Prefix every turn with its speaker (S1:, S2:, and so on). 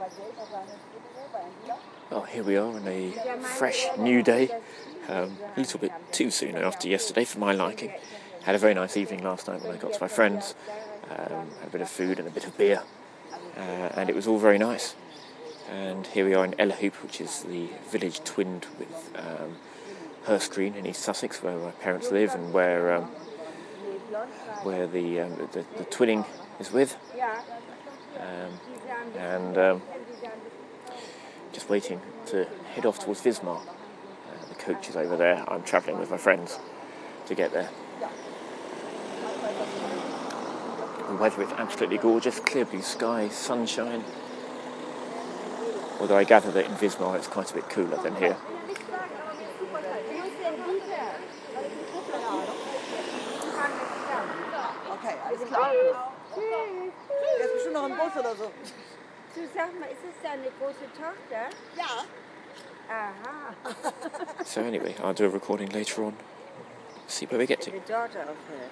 S1: Well, here we are on a fresh new day, a little bit too soon after yesterday for my liking. Had a very nice evening last night when I got to my friends, had a bit of food and a bit of beer, and it was all very nice. And here we are in Ellerhoop, which is the village twinned with Hurst Green in East Sussex, where my parents live and where the twinning is with. And just waiting to head off towards Wismar. The coach is over there. I'm travelling with my friends to get there. The weather is absolutely gorgeous, clear blue sky, sunshine. Although I gather that in Wismar it's quite a bit cooler than here.
S2: Okay, alles klar. Jetzt bestimmt noch ein Bus oder so.
S3: Du, sag mal, ist das deine große Tochter?
S2: Ja.
S3: Aha.
S1: So anyway, I'll do a recording later on. See where we get to.
S3: The daughter of her.